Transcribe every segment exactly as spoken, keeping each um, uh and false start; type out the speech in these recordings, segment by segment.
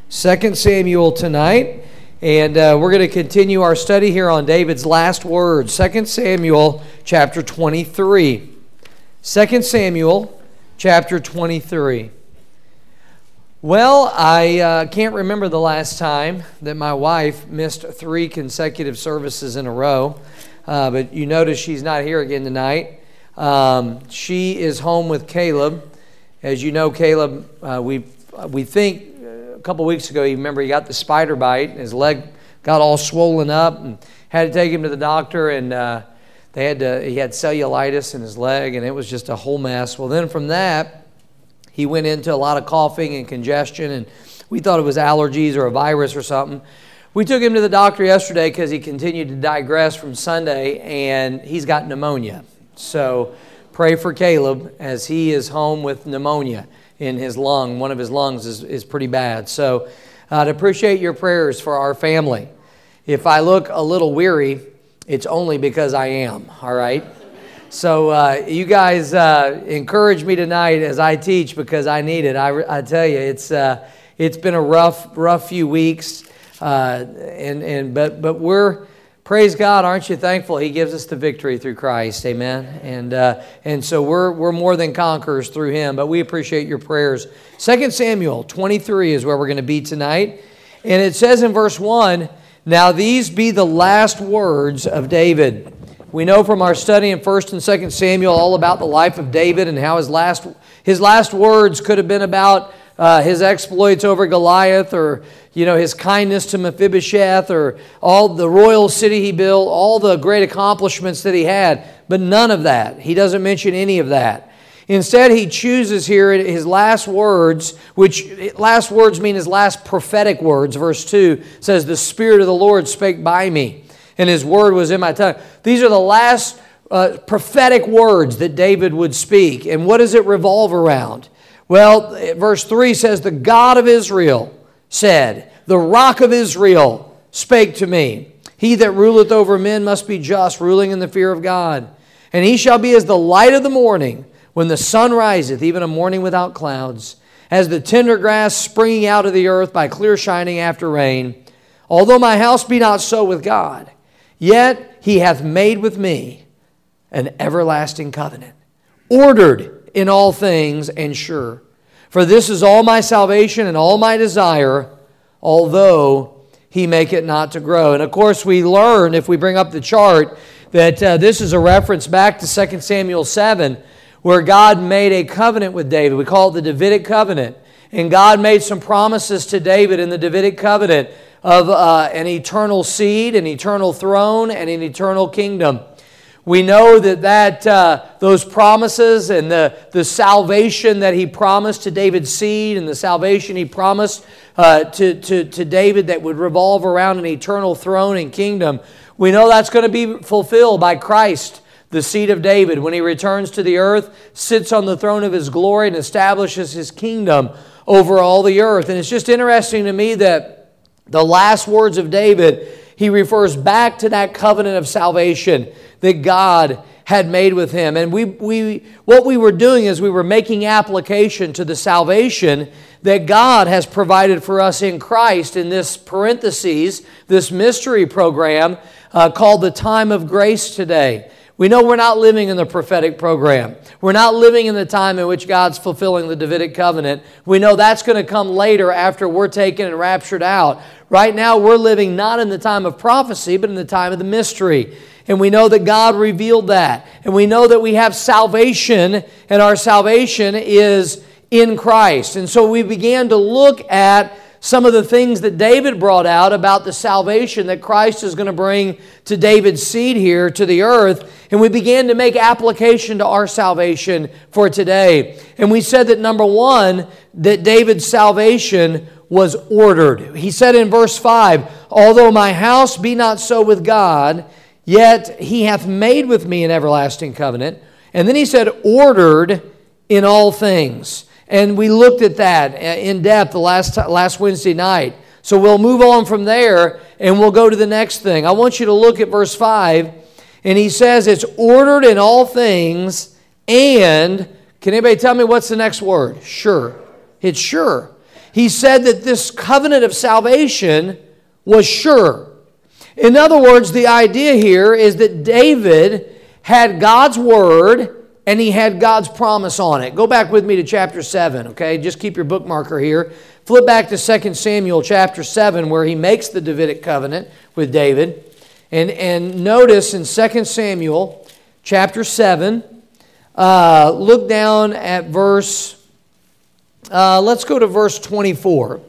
Second Samuel tonight, and uh, we're going to continue our study here on David's last words. Second Samuel chapter twenty-three. Second Samuel chapter twenty-three. Well, I uh, can't remember the last time that my wife missed three consecutive services in a row, uh, but you notice she's not here again tonight. Um, she is home with Caleb. As you know, Caleb, uh, we we think a couple weeks ago, you remember he got the spider bite, and his leg got all swollen up, and had to take him to the doctor, and uh, they had to, he had cellulitis in his leg, and it was just a whole mess. Well, then from that, he went into a lot of coughing and congestion, and we thought it was allergies or a virus or something. We took him to the doctor yesterday because he continued to digress from Sunday, and he's got pneumonia. So pray for Caleb as he is home with pneumonia in his lung. One of his lungs is, is pretty bad. So I'd appreciate your prayers for our family. If I look a little weary, it's only because I am, all right? So uh, you guys uh, encourage me tonight as I teach because I need it. I, I tell you, it's uh, it's been a rough, rough few weeks, uh, and and but but we're praise God, aren't you thankful? He gives us the victory through Christ, amen. And uh, and so we're we're more than conquerors through Him. But we appreciate your prayers. Second Samuel twenty-three is where we're going to be tonight, and it says in verse one, "Now these be the last words of David." We know from our study in First and Second Samuel all about the life of David and how his last his last words could have been about uh, his exploits over Goliath, or you know his kindness to Mephibosheth, or all the royal city he built, all the great accomplishments that he had. But none of that. He doesn't mention any of that. Instead, he chooses here his last words, which last words mean his last prophetic words. Verse two says, "The Spirit of the Lord spake by me, and His word was in my tongue." These are the last uh, prophetic words that David would speak. And what does it revolve around? Well, verse three says, "The God of Israel said, the rock of Israel spake to me. He that ruleth over men must be just, ruling in the fear of God. And he shall be as the light of the morning, when the sun riseth, even a morning without clouds, as the tender grass springing out of the earth by clear shining after rain. Although my house be not so with God, yet He hath made with me an everlasting covenant, ordered in all things and sure. For this is all my salvation and all my desire, although He make it not to grow." And of course we learn, if we bring up the chart, that uh, this is a reference back to Second Samuel seven, where God made a covenant with David. We call it the Davidic covenant. And God made some promises to David in the Davidic covenant of uh, an eternal seed, an eternal throne, and an eternal kingdom. We know that, that uh, those promises and the, the salvation that He promised to David's seed, and the salvation He promised uh, to, to, to David that would revolve around an eternal throne and kingdom, we know that's going to be fulfilled by Christ, the seed of David, when He returns to the earth, sits on the throne of His glory, and establishes His kingdom over all the earth. And it's just interesting to me that the last words of David, he refers back to that covenant of salvation that God had made with him. And we, we, what we were doing is we were making application to the salvation that God has provided for us in Christ in this parentheses, this mystery program uh, called the Time of Grace today. We know we're not living in the prophetic program. We're not living in the time in which God's fulfilling the Davidic covenant. We know that's going to come later after we're taken and raptured out. Right now we're living not in the time of prophecy, but in the time of the mystery. And we know that God revealed that. And we know that we have salvation, and our salvation is in Christ. And so we began to look at some of the things that David brought out about the salvation that Christ is going to bring to David's seed here to the earth. And we began to make application to our salvation for today. And we said that number one, that David's salvation was ordered. He said in verse five, "Although my house be not so with God, yet He hath made with me an everlasting covenant." And then he said, "ordered in all things." And we looked at that in depth the last last Wednesday night. So we'll move on from there and we'll go to the next thing. I want you to look at verse five. And he says it's ordered in all things, and can anybody tell me what's the next word? Sure. It's sure. He said that this covenant of salvation was sure. In other words, the idea here is that David had God's word and he had God's promise on it. Go back with me to chapter seven, okay? Just keep your bookmarker here. Flip back to Second Samuel chapter seven where he makes the Davidic covenant with David. And, and notice in Second Samuel chapter seven, uh, look down at verse, uh, let's go to verse twenty-four.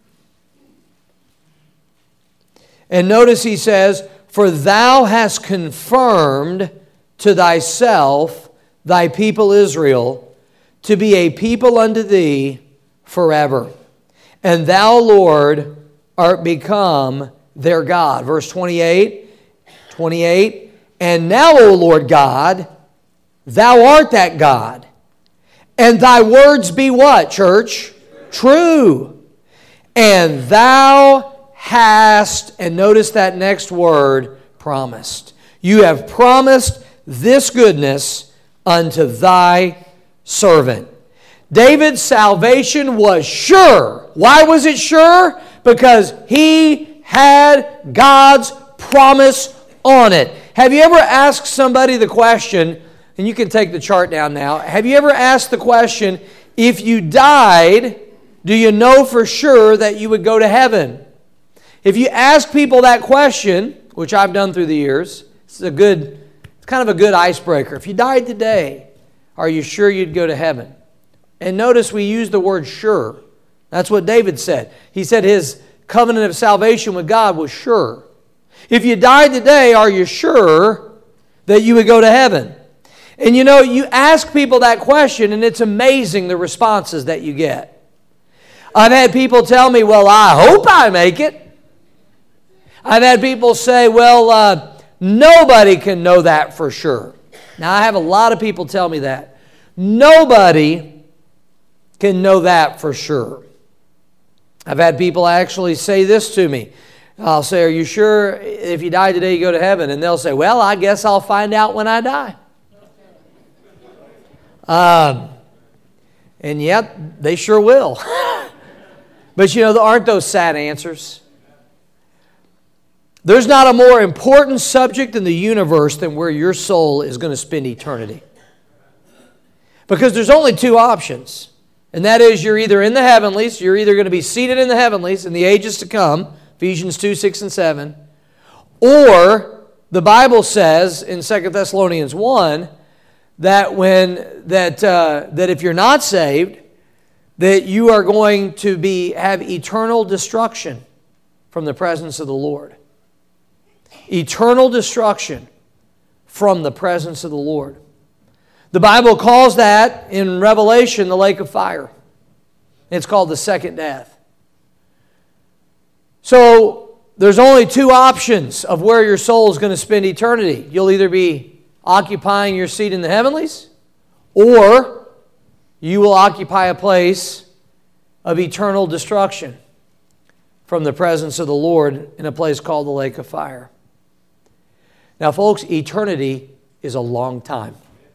And notice he says, "For thou hast confirmed to thyself thy people Israel to be a people unto thee forever. And thou, Lord, art become their God." Verse twenty-eight. twenty-eight. "And now, O Lord God, thou art that God. And thy words be" what, church? "True. And thou hast," and notice that next word, "promised." You have promised this goodness unto thy servant. David's salvation was sure. Why was it sure? Because he had God's promise on it. Have you ever asked somebody the question, and you can take the chart down now, have you ever asked the question, if you died, do you know for sure that you would go to heaven? If you ask people that question, which I've done through the years, it's a good, it's kind of a good icebreaker. If you died today, are you sure you'd go to heaven? And notice we use the word sure. That's what David said. He said his covenant of salvation with God was sure. If you died today, are you sure that you would go to heaven? And you know, you ask people that question and it's amazing the responses that you get. I've had people tell me, well, I hope I make it. I've had people say, well, uh, nobody can know that for sure. Now, I have a lot of people tell me that. Nobody can know that for sure. I've had people actually say this to me. I'll say, are you sure if you die today you go to heaven? And they'll say, well, I guess I'll find out when I die. Um, and yet, they sure will. But you know, there aren't those sad answers. There's not a more important subject in the universe than where your soul is going to spend eternity. Because there's only two options. And that is, you're either in the heavenlies, you're either going to be seated in the heavenlies in the ages to come, Ephesians two, six, and seven, or the Bible says in Second Thessalonians one that when that uh, that if you're not saved, that you are going to be have eternal destruction from the presence of the Lord. Eternal destruction from the presence of the Lord. The Bible calls that in Revelation the lake of fire. It's called the second death. So there's only two options of where your soul is going to spend eternity. You'll either be occupying your seat in the heavenlies, or you will occupy a place of eternal destruction from the presence of the Lord in a place called the lake of fire. Now, folks, eternity is a long time.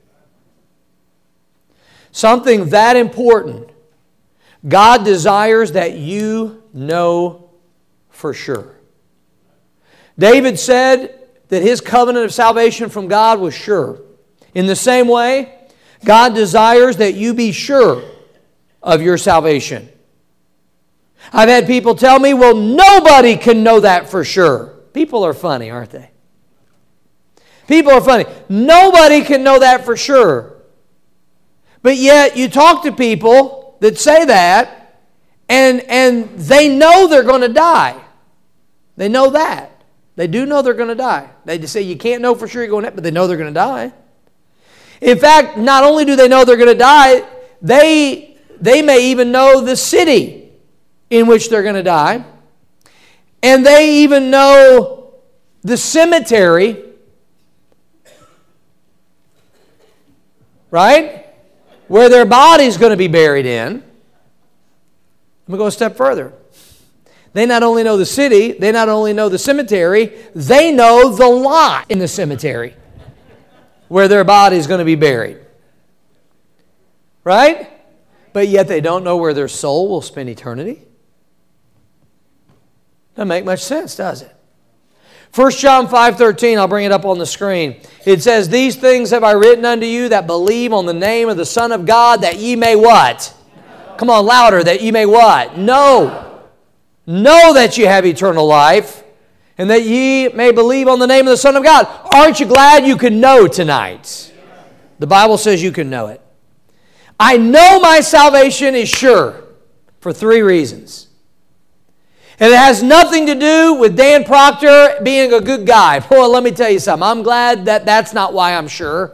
Something that important, God desires that you know for sure. David said that his covenant of salvation from God was sure. In the same way, God desires that you be sure of your salvation. I've had people tell me, well, nobody can know that for sure. People are funny, aren't they? People are funny. Nobody can know that for sure. But yet you talk to people that say that, and, and they know they're going to die. They know that. They do know they're going to die. They just say you can't know for sure you're going to, but they know they're going to die. In fact, not only do they know they're going to die, they, they may even know the city in which they're going to die. And they even know the cemetery, right, where their body's going to be buried in. Let me go a step further. They not only know the city, they not only know the cemetery, they know the lot in the cemetery where their body's going to be buried. Right? but yet they don't know where their soul will spend eternity? Doesn't make much sense, does it? First John five thirteen, I'll bring it up on the screen. It says, "These things have I written unto you that believe on the name of the Son of God, that ye may" what? Come on, louder. "That ye may" what? Know. Know that you have eternal life, and that ye may believe on the name of the Son of God. Aren't you glad you can know tonight? The Bible says you can know it. I know my salvation is sure for three reasons. And it has nothing to do with Dan Proctor being a good guy. Boy, let me tell you something. I'm glad that that's not why I'm sure.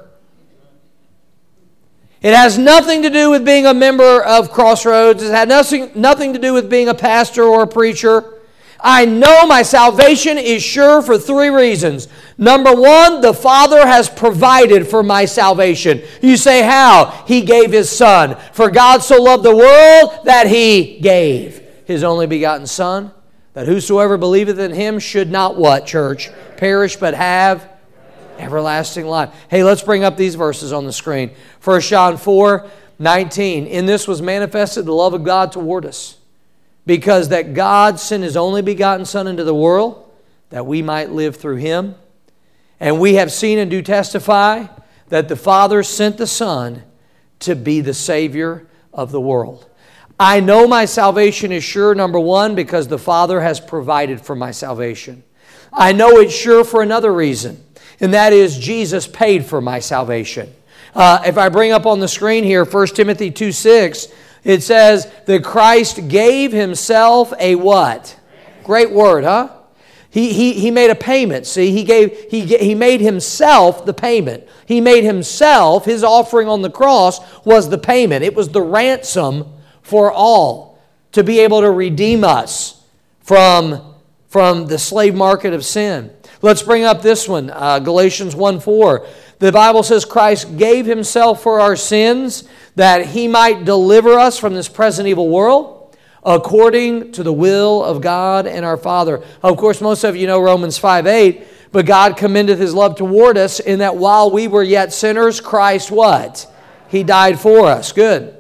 It has nothing to do with being a member of Crossroads. It has nothing, nothing to do with being a pastor or a preacher. I know my salvation is sure for three reasons. Number one, the Father has provided for my salvation. You say, how? He gave His Son. For God so loved the world that He gave His only begotten Son, that whosoever believeth in Him should not what, church? Perish, but have everlasting life. Hey, let's bring up these verses on the screen. First John four nineteen. In this was manifested the love of God toward us, because that God sent His only begotten Son into the world, that we might live through Him. And we have seen and do testify that the Father sent the Son to be the Savior of the world. I know my salvation is sure, number one, because the Father has provided for my salvation. I know it's sure for another reason, and that is Jesus paid for my salvation. Uh, if I bring up on the screen here, First Timothy two six, it says that Christ gave Himself a what? Great word, huh? He, he, he made a payment. See, he, gave, he, he made Himself the payment. He made Himself, His offering on the cross was the payment. It was the ransom for all, to be able to redeem us from, from the slave market of sin. Let's bring up this one, uh, Galatians one four. The Bible says Christ gave Himself for our sins, that He might deliver us from this present evil world, according to the will of God and our Father. Of course, most of you know Romans five eight, but God commendeth His love toward us, in that while we were yet sinners, Christ what? He died for us. Good.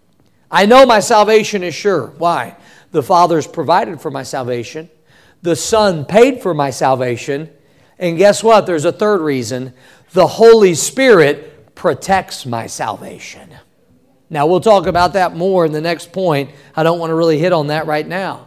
I know my salvation is sure. Why? The Father's provided for my salvation. The Son paid for my salvation. And guess what? There's a third reason. The Holy Spirit protects my salvation. Now, we'll talk about that more in the next point. I don't want to really hit on that right now.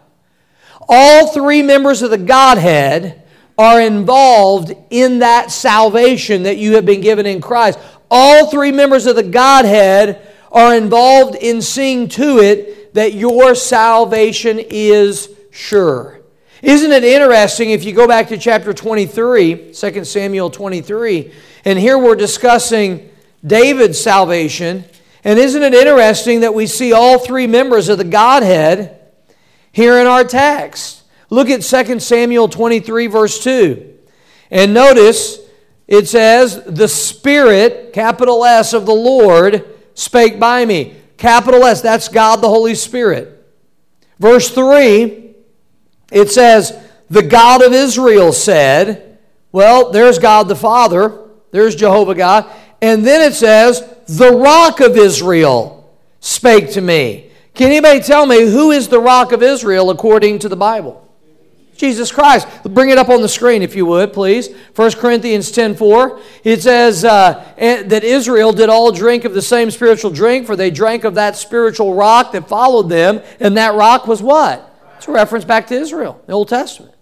All three members of the Godhead are involved in that salvation that you have been given in Christ. All three members of the Godhead are involved in seeing to it that your salvation is sure. Isn't it interesting if you go back to chapter twenty-three, Second Samuel twenty-three, and here we're discussing David's salvation. And isn't it interesting that we see all three members of the Godhead here in our text? Look at Second Samuel twenty-three, verse two. And notice it says, the Spirit, capital S, of the Lord spake by me. Capital S, that's God the Holy Spirit. Verse three, it says, the God of Israel said, well, there's God the Father, there's Jehovah God. And then it says, the Rock of Israel spake to me. Can anybody tell me who is the Rock of Israel according to the Bible? Jesus Christ. Bring it up on the screen if you would, please. First Corinthians ten four. It says uh, that Israel did all drink of the same spiritual drink, for they drank of that spiritual rock that followed them, and that rock was what? It's a reference back to Israel, the Old Testament.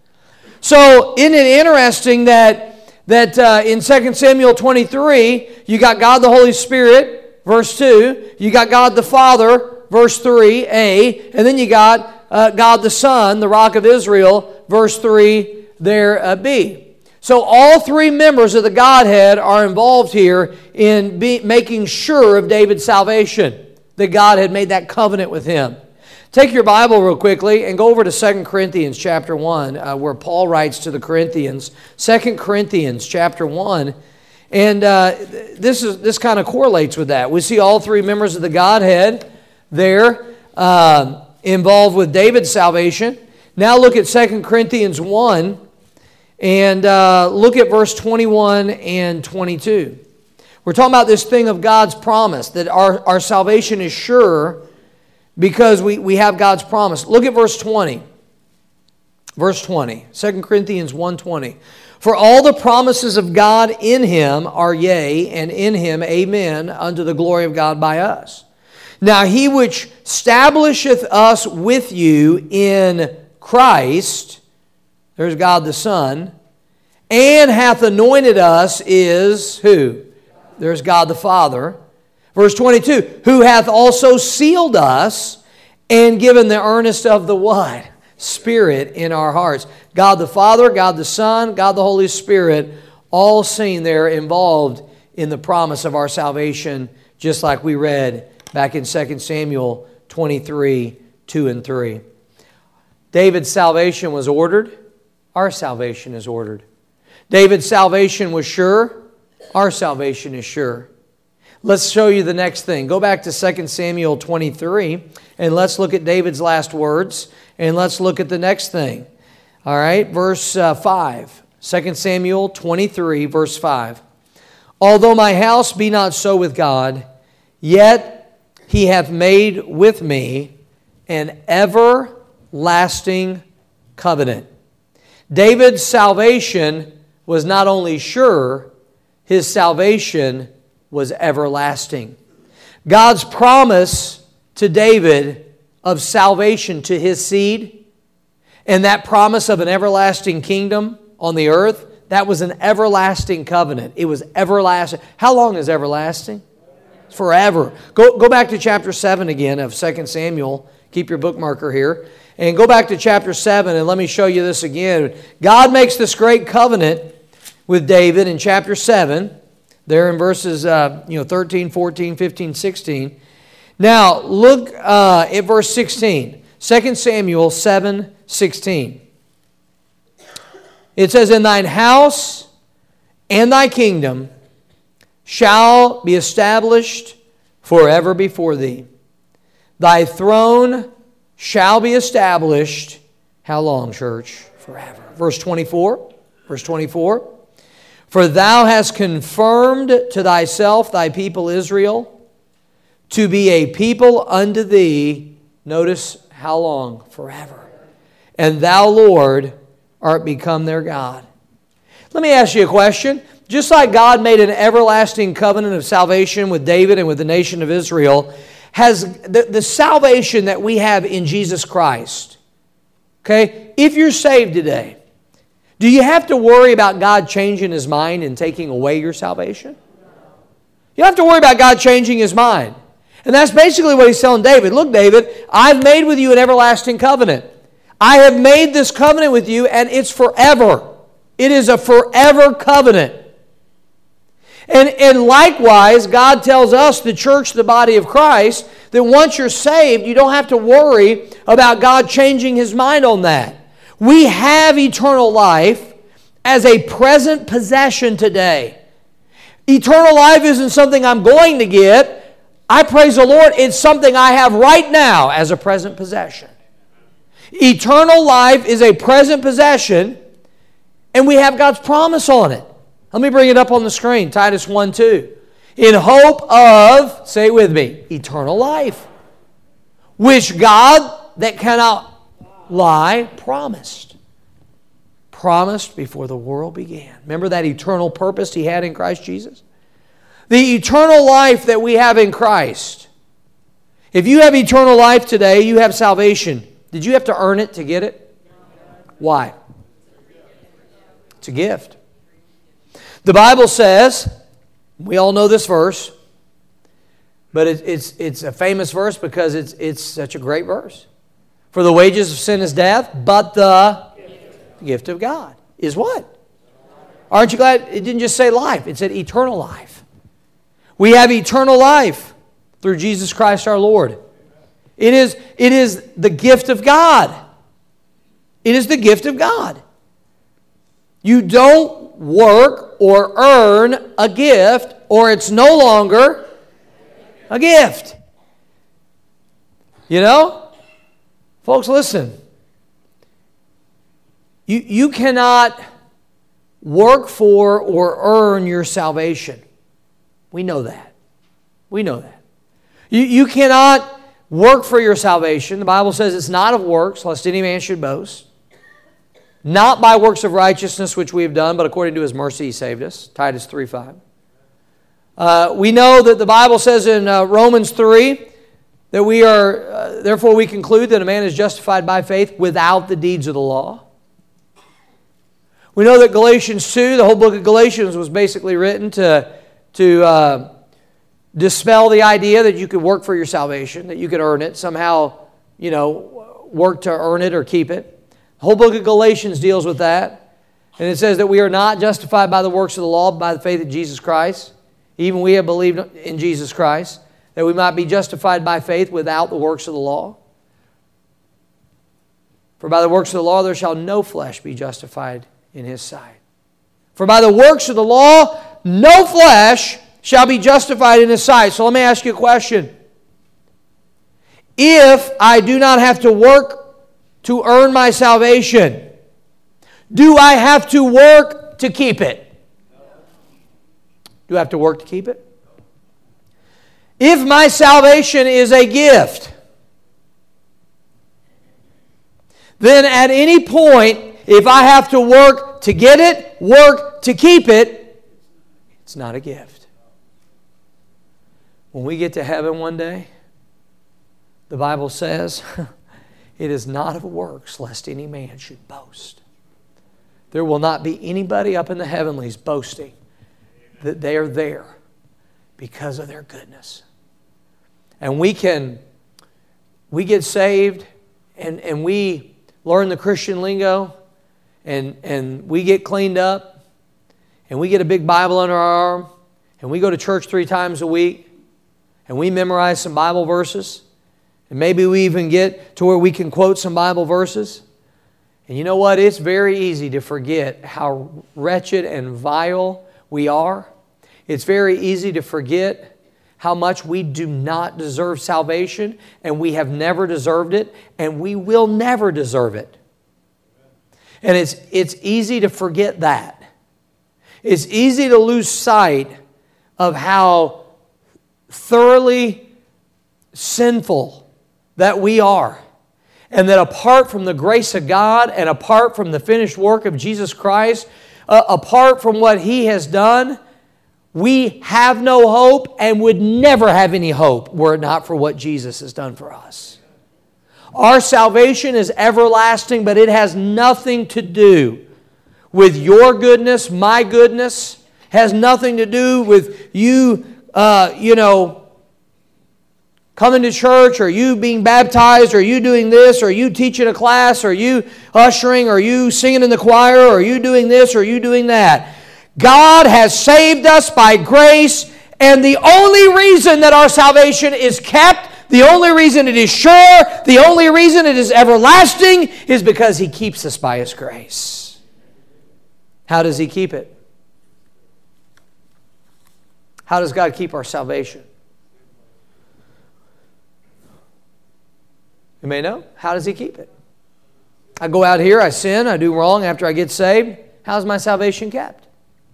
So isn't it interesting that, that uh, in Second Samuel twenty-three, you got God the Holy Spirit, verse two. You got God the Father, verse three, A. And then you got Uh, God the Son, the Rock of Israel, verse three, there, uh, B. So all three members of the Godhead are involved here in be, making sure of David's salvation, that God had made that covenant with him. Take your Bible real quickly and go over to Second Corinthians chapter one, uh, where Paul writes to the Corinthians. Second Corinthians chapter one, and uh, this is this kind of correlates with that. We see all three members of the Godhead there, uh, involved with David's salvation. Now look at Second Corinthians one and uh, look at verse twenty-one and twenty-two. We're talking about this thing of God's promise, that our, our salvation is sure because we, we have God's promise. Look at verse twenty. Verse twenty, Second Corinthians one twenty. For all the promises of God in Him are yea, and in Him amen, unto the glory of God by us. Now He which establisheth us with you in Christ, there's God the Son, and hath anointed us is who? There's God the Father. Verse twenty-two, who hath also sealed us and given the earnest of the what? Spirit in our hearts. God the Father, God the Son, God the Holy Spirit, all seen there involved in the promise of our salvation, just like we read back in Second Samuel twenty-three, two and three. David's salvation was ordered. Our salvation is ordered. David's salvation was sure. Our salvation is sure. Let's show you the next thing. Go back to Second Samuel twenty-three, and let's look at David's last words. And let's look at the next thing. All right, verse uh, five. Second Samuel twenty-three, verse five. Although my house be not so with God, yet He hath made with me an everlasting covenant. David's salvation was not only sure, his salvation was everlasting. God's promise to David of salvation to his seed, and that promise of an everlasting kingdom on the earth, that was an everlasting covenant. It was everlasting. How long is everlasting? It's forever. Go, go back to chapter seven again of Second Samuel. Keep your bookmarker here. And go back to chapter seven, and let me show you this again. God makes this great covenant with David in chapter seven, there in verses uh, you know, thirteen, fourteen, fifteen, sixteen. Now, look uh, at verse sixteen. Second Samuel seven, sixteen. It says, "And thine house and thy kingdom shall be established forever before thee. Thy throne shall be established." How long, church? Forever. Verse twenty-four. Verse twenty-four. "For thou hast confirmed to thyself thy people Israel, to be a people unto thee," notice how long? Forever. "And thou, Lord, art become their God." Let me ask you a question. Just like God made an everlasting covenant of salvation with David and with the nation of Israel, has the, the salvation that we have in Jesus Christ, okay, if you're saved today, do you have to worry about God changing His mind and taking away your salvation? You don't have to worry about God changing His mind. And that's basically what He's telling David. Look, David, I've made with you an everlasting covenant. I have made this covenant with you, and it's forever. It is a forever covenant. And, and likewise, God tells us, the church, the body of Christ, that once you're saved, you don't have to worry about God changing His mind on that. We have eternal life as a present possession today. Eternal life isn't something I'm going to get. I praise the Lord, it's something I have right now as a present possession. Eternal life is a present possession, and we have God's promise on it. Let me bring it up on the screen, Titus one two. "In hope of," say it with me, "eternal life, which God that cannot lie promised." Promised before the world began. Remember that eternal purpose He had in Christ Jesus? The eternal life that we have in Christ. If you have eternal life today, you have salvation. Did you have to earn it to get it? Why? It's a gift. The Bible says, we all know this verse, but it, it's, it's a famous verse because it's, it's such a great verse. "For the wages of sin is death, but the gift of God is" what? Aren't you glad it didn't just say life, it said eternal life. We have eternal life through Jesus Christ our Lord. It is, it is the gift of God. It is the gift of God. You don't work or earn a gift, or it's no longer a gift. You know? Folks, listen. You, you cannot work for or earn your salvation. We know that. We know that. You, you cannot work for your salvation. The Bible says it's not of works, lest any man should boast. Not by works of righteousness which we have done, but according to His mercy He saved us. Titus three five. Uh, we know that the Bible says in uh, Romans three that we are, uh, therefore we conclude that a man is justified by faith without the deeds of the law. We know that Galatians two, the whole book of Galatians was basically written to, to uh, dispel the idea that you could work for your salvation, that you could earn it, somehow, you know, work to earn it or keep it. The whole book of Galatians deals with that. And it says that we are not justified by the works of the law, but by the faith of Jesus Christ. Even we have believed in Jesus Christ, that we might be justified by faith without the works of the law. For by the works of the law there shall no flesh be justified in His sight. For by the works of the law no flesh shall be justified in His sight. So let me ask you a question. If I do not have to work to earn my salvation, do I have to work to keep it? Do I have to work to keep it? If my salvation is a gift, then at any point, if I have to work to get it, work to keep it, it's not a gift. When we get to heaven one day, the Bible says, it is not of works, lest any man should boast. There will not be anybody up in the heavenlies boasting that they are there because of their goodness. And we can, we get saved and, and we learn the Christian lingo and, and we get cleaned up and we get a big Bible under our arm and we go to church three times a week and we memorize some Bible verses and maybe we even get to where we can quote some Bible verses. And you know what? It's very easy to forget how wretched and vile we are. It's very easy to forget how much we do not deserve salvation, and we have never deserved it, and we will never deserve it. And it's, it's easy to forget that. It's easy to lose sight of how thoroughly sinful that we are. And that apart from the grace of God and apart from the finished work of Jesus Christ, uh, apart from what He has done, we have no hope and would never have any hope were it not for what Jesus has done for us. Our salvation is everlasting, but it has nothing to do with your goodness, my goodness. Has nothing to do with you, uh, you know, coming to church, or you being baptized, or you doing this, or you teaching a class, or you ushering, or you singing in the choir, or you doing this, or you doing that. God has saved us by grace, and the only reason that our salvation is kept, the only reason it is sure, the only reason it is everlasting, is because He keeps us by His grace. How does He keep it? How does God keep our salvation? You may know. How does He keep it? I go out here, I sin, I do wrong after I get saved. How's my salvation kept?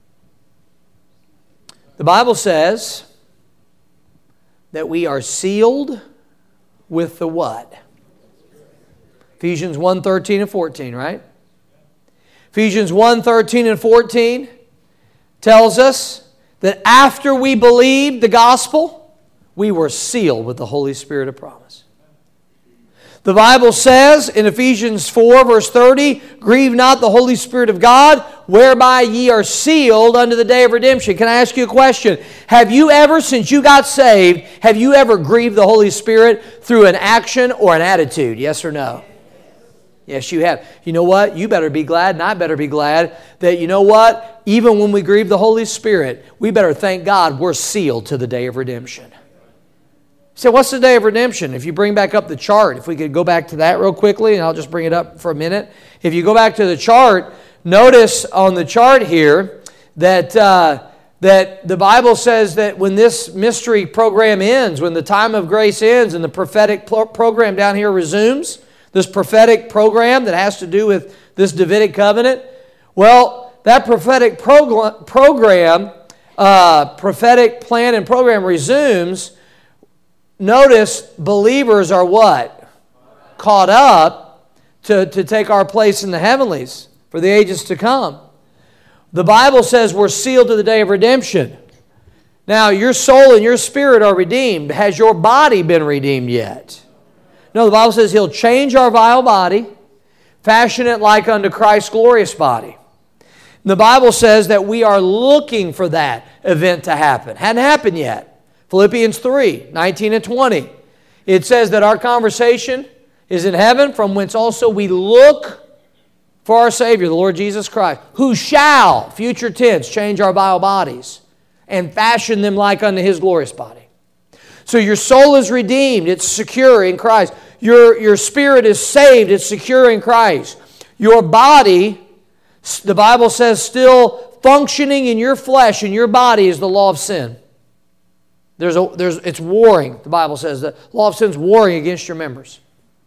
The Bible says that we are sealed with the what? Ephesians one, thirteen and fourteen, right? Ephesians one, thirteen and fourteen tells us that after we believed the gospel, we were sealed with the Holy Spirit of promise. The Bible says in Ephesians four, verse thirty, grieve not the Holy Spirit of God, whereby ye are sealed unto the day of redemption. Can I ask you a question? Have you ever, since you got saved, have you ever grieved the Holy Spirit through an action or an attitude? Yes or no? Yes, you have. You know what? You better be glad, and I better be glad that, you know what? Even when we grieve the Holy Spirit, we better thank God we're sealed to the day of redemption. So what's the day of redemption? If you bring back up the chart, if we could go back to that real quickly, and I'll just bring it up for a minute. If you go back to the chart, notice on the chart here that, uh, that the Bible says that when this mystery program ends, when the time of grace ends and the prophetic pro- program down here resumes, this prophetic program that has to do with this Davidic covenant, well, that prophetic prog- program, uh, prophetic plan and program resumes notice believers are what? Caught up to, to take our place in the heavenlies for the ages to come. The Bible says we're sealed to the day of redemption. Now, your soul and your spirit are redeemed. Has your body been redeemed yet? No, the Bible says He'll change our vile body, fashion it like unto Christ's glorious body. And the Bible says that we are looking for that event to happen. Hadn't happened yet. Philippians three, nineteen and twenty. It says that our conversation is in heaven, from whence also we look for our Savior, the Lord Jesus Christ, who shall, future tense, change our vile bodies and fashion them like unto His glorious body. So your soul is redeemed. It's secure in Christ. Your, your spirit is saved. It's secure in Christ. Your body, the Bible says, still functioning in your flesh, in your body, is the law of sin. There's a, there's, it's warring, the Bible says. The law of sin is warring against your members.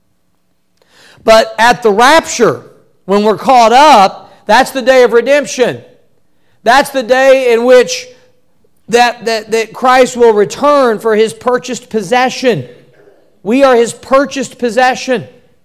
But at the rapture, when we're caught up, that's the day of redemption. That's the day in which that, that, that Christ will return for His purchased possession. We are His purchased possession.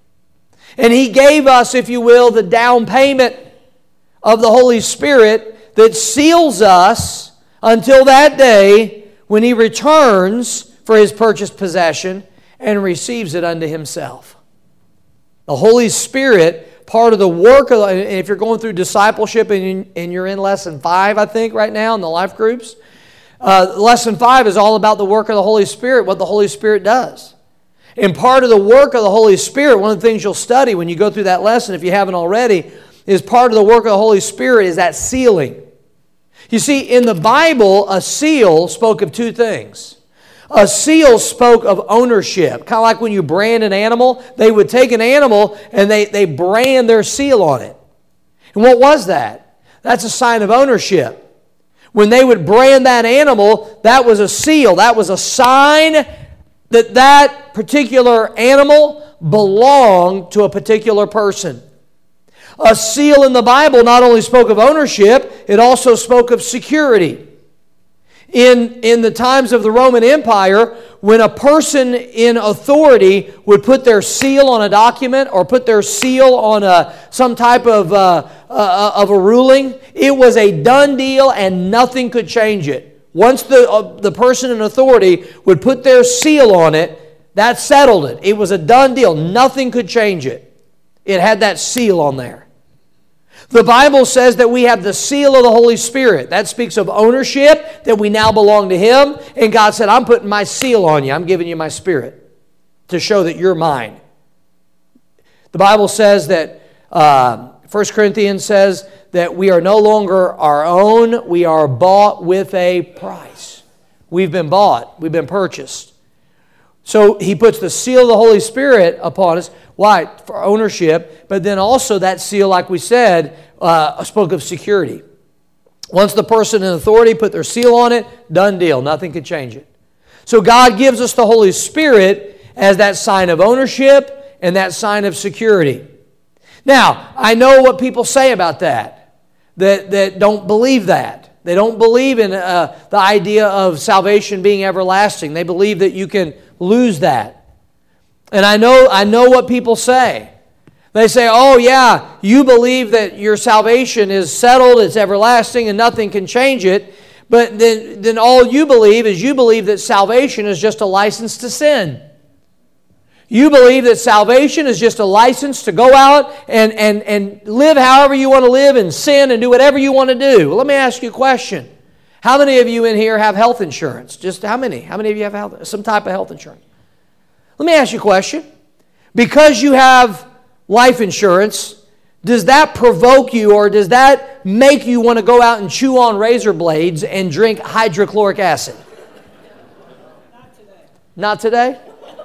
And He gave us, if you will, the down payment of the Holy Spirit that seals us until that day when He returns for His purchased possession and receives it unto Himself. The Holy Spirit, part of the work of, and if you're going through discipleship and, and you're in lesson five, I think, right now in the life groups, uh, lesson five is all about the work of the Holy Spirit, what the Holy Spirit does. And part of the work of the Holy Spirit, one of the things you'll study when you go through that lesson, if you haven't already, is part of the work of the Holy Spirit is that sealing. You see, in the Bible, a seal spoke of two things. A seal spoke of ownership. Kind of like when you brand an animal, they would take an animal and they, they brand their seal on it. And what was that? That's a sign of ownership. When they would brand that animal, that was a seal. That was a sign that that particular animal belonged to a particular person. A seal in the Bible not only spoke of ownership, it also spoke of security. In, in the times of the Roman Empire, when a person in authority would put their seal on a document or put their seal on a, some type of, uh, uh, of a ruling, it was a done deal and nothing could change it. Once the, uh, the person in authority would put their seal on it, that settled it. It was a done deal. Nothing could change it. It had that seal on there. The Bible says that we have the seal of the Holy Spirit. That speaks of ownership, that we now belong to Him. And God said, I'm putting my seal on you. I'm giving you my Spirit to show that you're mine. The Bible says that, uh, First Corinthians says that we are no longer our own. We are bought with a price. We've been bought. We've been purchased. So He puts the seal of the Holy Spirit upon us. Why? For ownership. But then also that seal, like we said, uh, spoke of security. Once the person in authority put their seal on it, done deal. Nothing could change it. So God gives us the Holy Spirit as that sign of ownership and that sign of security. Now, I know what people say about that, that, that don't believe that. They don't believe in uh, the idea of salvation being everlasting. They believe that you can lose that. And I know, I know what people say. They say, oh yeah, you believe that your salvation is settled, it's everlasting, and nothing can change it. But then, then all you believe is you believe that salvation is just a license to sin. You believe that salvation is just a license to go out and, and, and live however you want to live and sin and do whatever you want to do. Well, let me ask you a question. How many of you in here have health insurance? Just how many? How many of you have health, some type of health insurance? Let me ask you a question. Because you have life insurance, does that provoke you or does that make you want to go out and chew on razor blades and drink hydrochloric acid? Not today. Not today?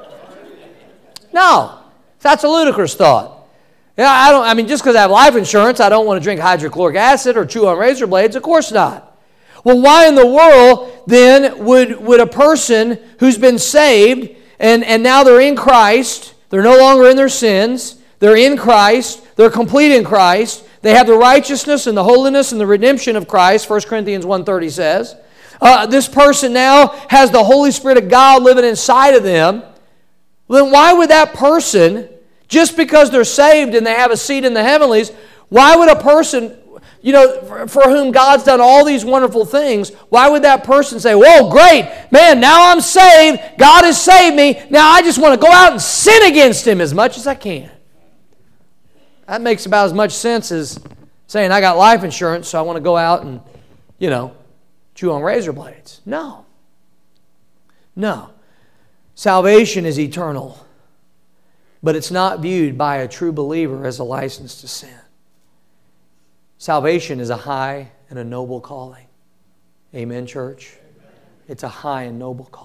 No. That's a ludicrous thought. Yeah, I don't I mean just because I have life insurance, I don't want to drink hydrochloric acid or chew on razor blades. Of course not. Well, why in the world then would would a person who's been saved And, and now they're in Christ. They're no longer in their sins. They're in Christ. They're complete in Christ. They have the righteousness and the holiness and the redemption of Christ, First Corinthians one thirty says. Uh, this person now has the Holy Spirit of God living inside of them. Then why would that person, just because they're saved and they have a seat in the heavenlies, why would a person, you know, for, for whom God's done all these wonderful things, why would that person say, whoa, great, man, now I'm saved, God has saved me, now I just want to go out and sin against Him as much as I can? That makes about as much sense as saying, I got life insurance, so I want to go out and, you know, chew on razor blades. No. No. Salvation is eternal, but it's not viewed by a true believer as a license to sin. Salvation is a high and a noble calling. Amen, church? It's a high and noble calling.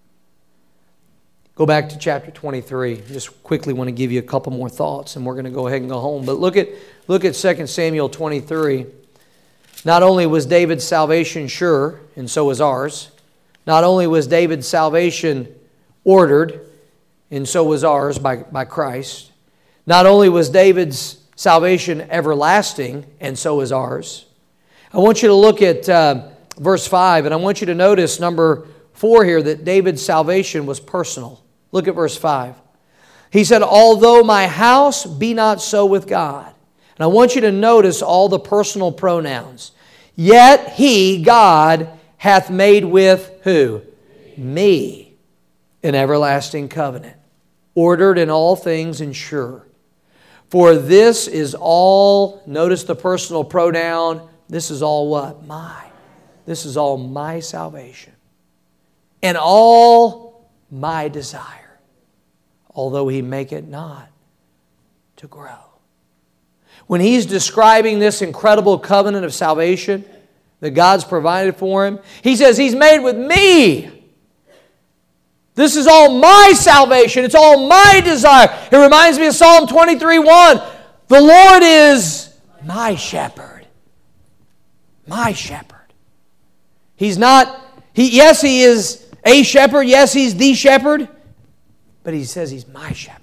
Go back to chapter twenty-three. Just quickly want to give you a couple more thoughts, and we're going to go ahead and go home. But look at, look at Second Samuel twenty-three. Not only was David's salvation sure, and so was ours. Not only was David's salvation ordered, and so was ours by, by Christ. Not only was David's salvation everlasting, and so is ours. I want you to look at uh, verse five, and I want you to notice number four here, that David's salvation was personal. Look at verse five. He said, although my house be not so with God. And I want you to notice all the personal pronouns. Yet He, God, hath made with who? Me. An everlasting covenant, ordered in all things and sure. For this is all, notice the personal pronoun, this is all what? My. This is all my salvation. And all my desire, although He make it not to grow. When he's describing this incredible covenant of salvation that God's provided for him, he says, He's made with me. This is all my salvation. It's all my desire. It reminds me of Psalm twenty-three one. The Lord is my shepherd. My shepherd. He's not, he, yes, He is a shepherd. Yes, He's the shepherd. But He says He's my shepherd.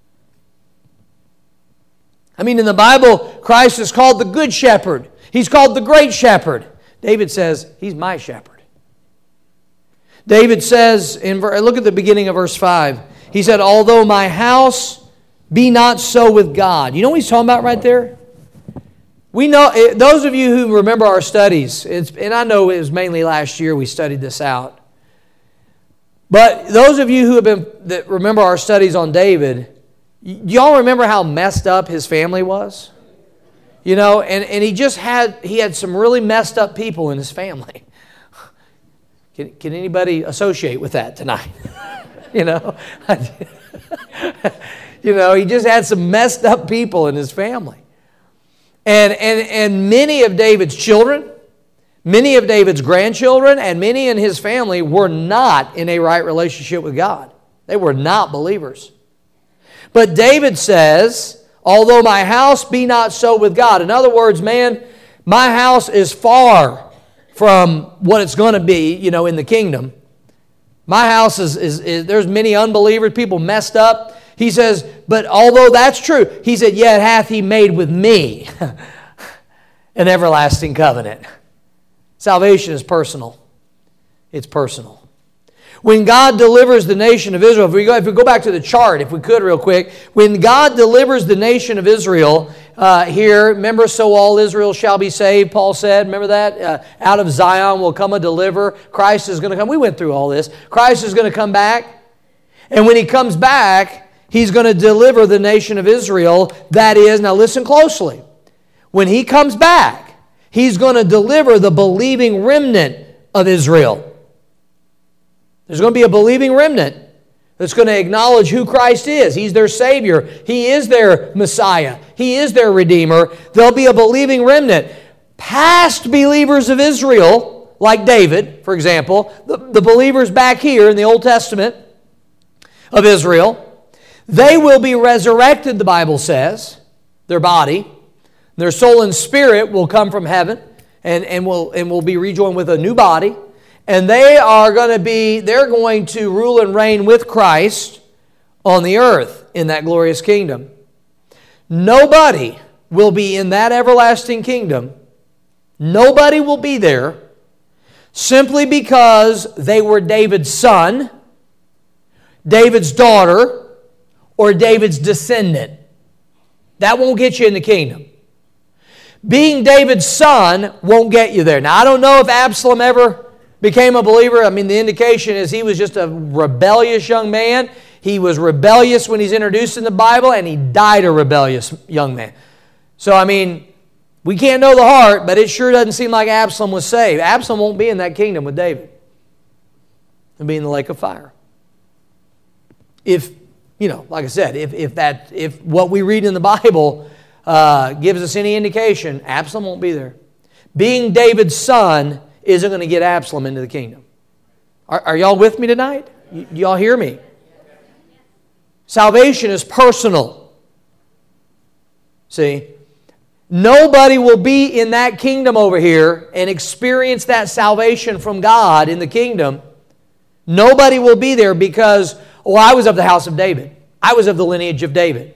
I mean, in the Bible, Christ is called the Good Shepherd. He's called the Great Shepherd. David says, He's my shepherd. David says, in, look at the beginning of verse five. He said, although my house be not so with God. You know what he's talking about right there? We know, those of you who remember our studies, it's, and I know it was mainly last year we studied this out. But those of you who have been that remember our studies on David, y'all remember how messed up his family was? You know, and, and he just had, he had some really messed up people in his family. Can, can anybody associate with that tonight? You know? You know, he just had some messed up people in his family. And, and, and many of David's children, many of David's grandchildren, and many in his family were not in a right relationship with God. They were not believers. But David says, although my house be not so with God. In other words, man, my house is far from what it's going to be, you know, in the kingdom. My house is, is, is, there's many unbelievers, people messed up. He says, but although that's true, he said, yet hath He made with me an everlasting covenant. Salvation is personal. It's personal. When God delivers the nation of Israel, if we go, if we go back to the chart, if we could real quick, when God delivers the nation of Israel uh, here, remember, so all Israel shall be saved, Paul said, remember that? Uh, out of Zion will come a deliverer. Christ is going to come. We went through all this. Christ is going to come back. And when He comes back, He's going to deliver the nation of Israel. That is, now listen closely. When He comes back, He's going to deliver the believing remnant of Israel. There's going to be a believing remnant that's going to acknowledge who Christ is. He's their Savior. He is their Messiah. He is their Redeemer. There'll be a believing remnant. Past believers of Israel, like David, for example, the, the believers back here in the Old Testament of Israel, they will be resurrected, the Bible says, their body. Their soul and spirit will come from heaven and, and, will, and will be rejoined with a new body. And they are going to be, they're going to rule and reign with Christ on the earth in that glorious kingdom. Nobody will be in that everlasting kingdom. Nobody will be there simply because they were David's son, David's daughter, or David's descendant. That won't get you in the kingdom. Being David's son won't get you there. Now, I don't know if Absalom ever became a believer. I mean, the indication is he was just a rebellious young man. He was rebellious when he's introduced in the Bible, and he died a rebellious young man. So, I mean, we can't know the heart, but it sure doesn't seem like Absalom was saved. Absalom won't be in that kingdom with David. He'll be in the lake of fire. If, you know, like I said, if, if, that, if what we read in the Bible uh, gives us any indication, Absalom won't be there. Being David's son isn't going to get Absalom into the kingdom. Are, are y'all with me tonight? Y- y'all hear me? Salvation is personal. See? Nobody will be in that kingdom over here and experience that salvation from God in the kingdom. Nobody will be there because, oh, I was of the house of David. I was of the lineage of David.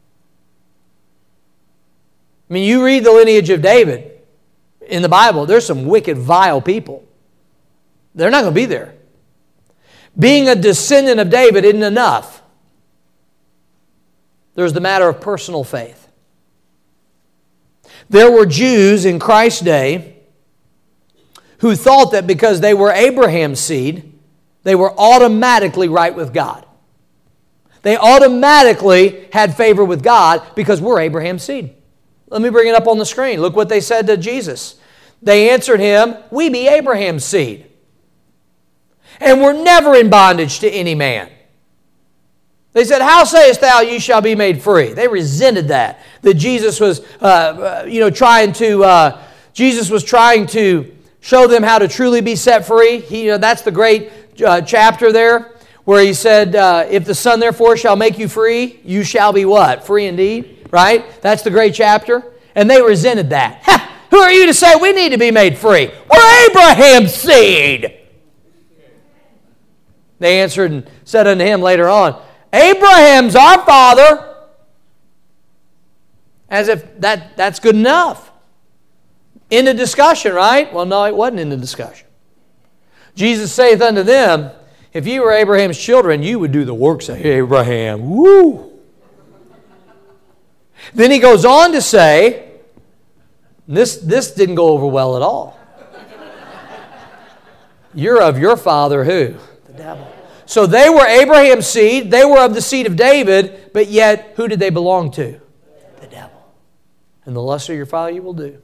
I mean, you read the lineage of David in the Bible, there's some wicked, vile people. They're not going to be there. Being a descendant of David isn't enough. There's the matter of personal faith. There were Jews in Christ's day who thought that because they were Abraham's seed, they were automatically right with God. They automatically had favor with God because we're Abraham's seed. Let me bring it up on the screen. Look what they said to Jesus. They answered him, "We be Abraham's seed, and we're never in bondage to any man." They said, "How sayest thou, you shall be made free?" They resented that. That Jesus was, uh, you know, trying to, uh, Jesus was trying to show them how to truly be set free. He, you know, that's the great uh, chapter there where he said, uh, "If the Son therefore shall make you free, you shall be what? Free indeed." Right? That's the great chapter. And they resented that. Ha! Who are you to say we need to be made free? We're Abraham's seed. They answered and said unto him later on, "Abraham's our father." As if that, that's good enough. In the discussion, right? Well, no, it wasn't in the discussion. Jesus saith unto them, "If you were Abraham's children, you would do the works of Abraham." Woo! Then he goes on to say, this, this didn't go over well at all. "You're of your father who? The devil." So they were Abraham's seed, they were of the seed of David, but yet who did they belong to? The devil. "And the lust of your father you will do."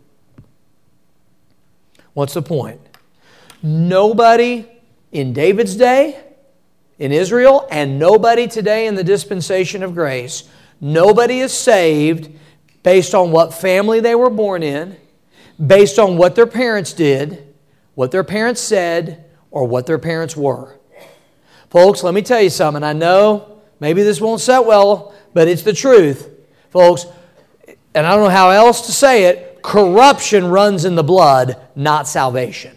What's the point? Nobody in David's day, in Israel, and nobody today in the dispensation of grace, nobody is saved based on what family they were born in, based on what their parents did, what their parents said, or what their parents were. Folks, let me tell you something. I know maybe this won't set well, but it's the truth. Folks, and I don't know how else to say it, corruption runs in the blood, not salvation.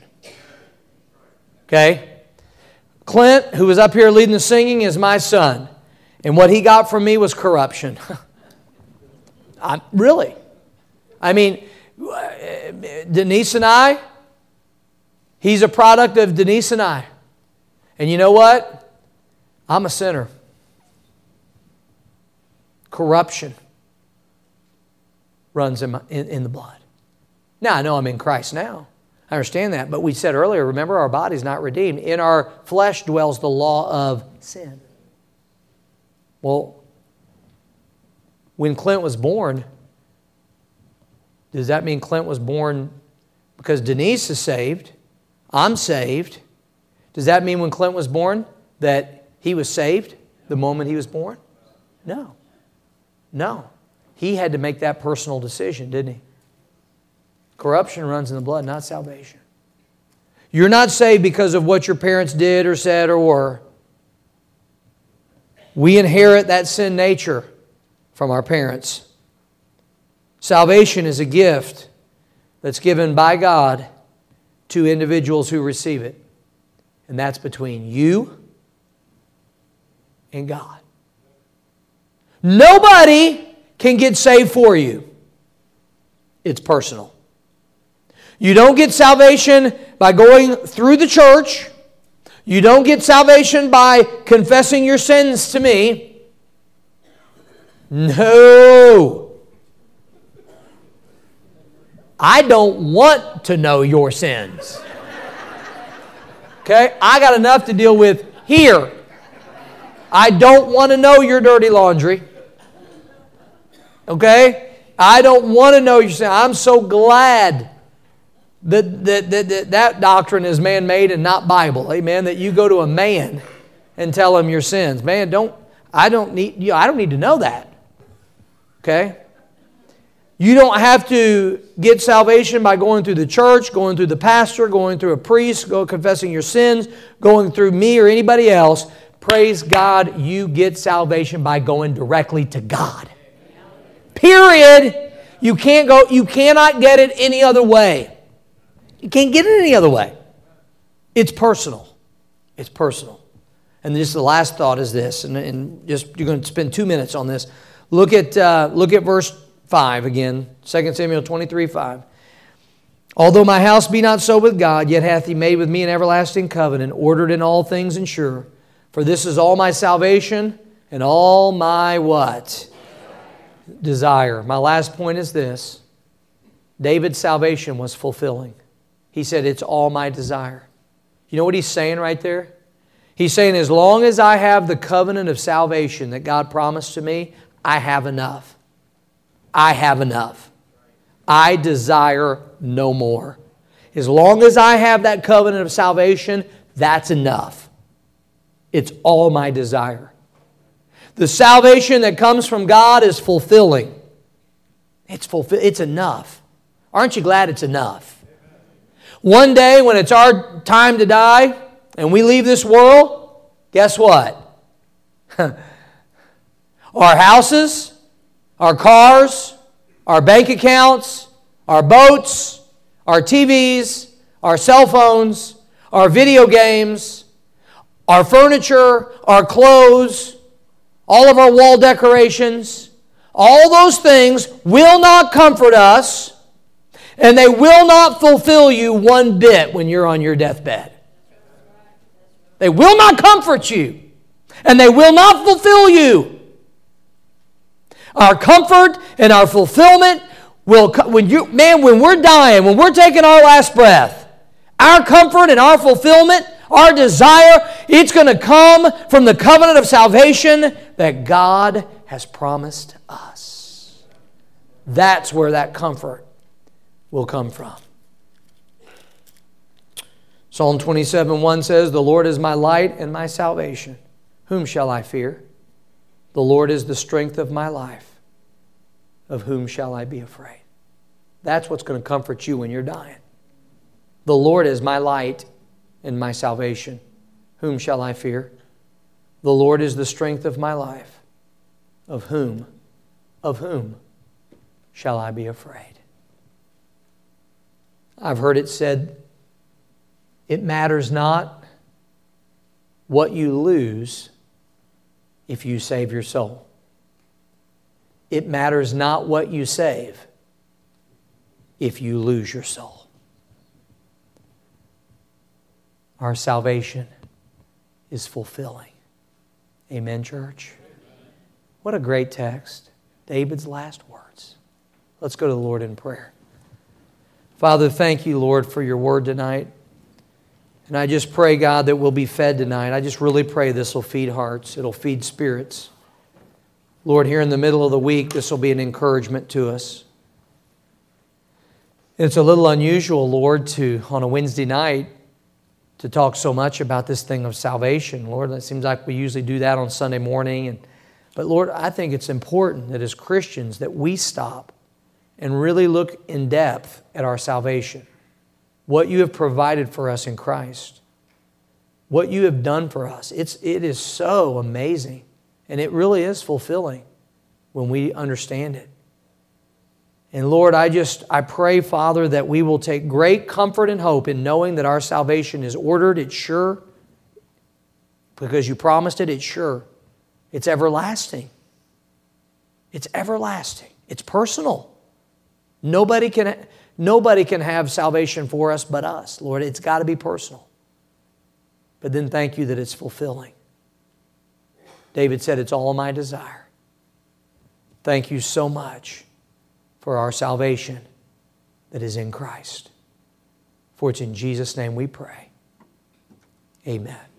Okay? Clint, who was up here leading the singing, is my son. And what he got from me was corruption. I, really. I mean, Denise and I, he's a product of Denise and I. And you know what? I'm a sinner. Corruption runs in, my, in, in the blood. Now, I know I'm in Christ now. I understand that. But we said earlier, remember, our body's not redeemed. In our flesh dwells the law of sin. Well, when Clint was born, does that mean Clint was born because Denise is saved? I'm saved. Does that mean when Clint was born that he was saved the moment he was born? No. No. He had to make that personal decision, didn't he? Corruption runs in the blood, not salvation. You're not saved because of what your parents did or said or were. We inherit that sin nature from our parents. Salvation is a gift that's given by God to individuals who receive it. And that's between you and God. Nobody can get saved for you. It's personal. You don't get salvation by going through the church. You don't get salvation by confessing your sins to me. No. I don't want to know your sins. Okay? I got enough to deal with here. I don't want to know your dirty laundry. Okay? I don't want to know your sin. I'm so glad that that, that, that that doctrine is man-made and not Bible. Amen? That you go to a man and tell him your sins. Man, don't I don't need you. I don't need to know that. Okay? You don't have to get salvation by going through the church, going through the pastor, going through a priest, go confessing your sins, going through me or anybody else. Praise God, you get salvation by going directly to God. Period. You can't go, you cannot get it any other way. You can't get it any other way. It's personal. It's personal. And just the last thought is this, and, and just you're going to spend two minutes on this. Look at uh, look at verse five again, Second Samuel twenty-three, five. Although my house be not so with God, yet hath He made with me an everlasting covenant, ordered in all things and sure. For this is all my salvation and all my what? Desire. My last point is this. David's salvation was fulfilling. He said, it's all my desire. You know what he's saying right there? He's saying, as long as I have the covenant of salvation that God promised to me, I have enough. I have enough. I desire no more. As long as I have that covenant of salvation, that's enough. It's all my desire. The salvation that comes from God is fulfilling. It's fulfill. It's enough. Aren't you glad it's enough? One day when it's our time to die and we leave this world, guess what? Our houses, our cars, our bank accounts, our boats, our T Vs, our cell phones, our video games, our furniture, our clothes, all of our wall decorations, all those things will not comfort us, and they will not fulfill you one bit when you're on your deathbed. They will not comfort you, and they will not fulfill you. Our comfort and our fulfillment will come when you, man, when we're dying, when we're taking our last breath, our comfort and our fulfillment, our desire, it's going to come from the covenant of salvation that God has promised us. That's where that comfort will come from. Psalm twenty-seven, one says, the Lord is my light and my salvation. Whom shall I fear? The Lord is the strength of my life. Of whom shall I be afraid? That's what's going to comfort you when you're dying. The Lord is my light and my salvation. Whom shall I fear? The Lord is the strength of my life. Of whom? Of whom shall I be afraid? I've heard it said, it matters not what you lose if you save your soul. It matters not what you save if you lose your soul. Our salvation is fulfilling. Amen, church? What a great text. David's last words. Let's go to the Lord in prayer. Father, thank you, Lord, for your word tonight. And I just pray, God, that we'll be fed tonight. I just really pray this will feed hearts. It'll feed spirits. Lord, here in the middle of the week, this will be an encouragement to us. It's a little unusual, Lord, to, on a Wednesday night, to talk so much about this thing of salvation. Lord, it seems like we usually do that on Sunday morning. And, but Lord, I think it's important that as Christians that we stop and really look in depth at our salvation. What you have provided for us in Christ. What you have done for us. It's, it is so amazing. And it really is fulfilling when we understand it. And Lord, I just, I pray, Father, that we will take great comfort and hope in knowing that our salvation is ordered, it's sure. Because you promised it, it's sure. It's everlasting. It's everlasting. It's personal. Nobody can, nobody can have salvation for us but us. Lord, it's got to be personal. But then thank you that it's fulfilling. David said, it's all my desire. Thank you so much for our salvation that is in Christ. For it's in Jesus' name we pray. Amen.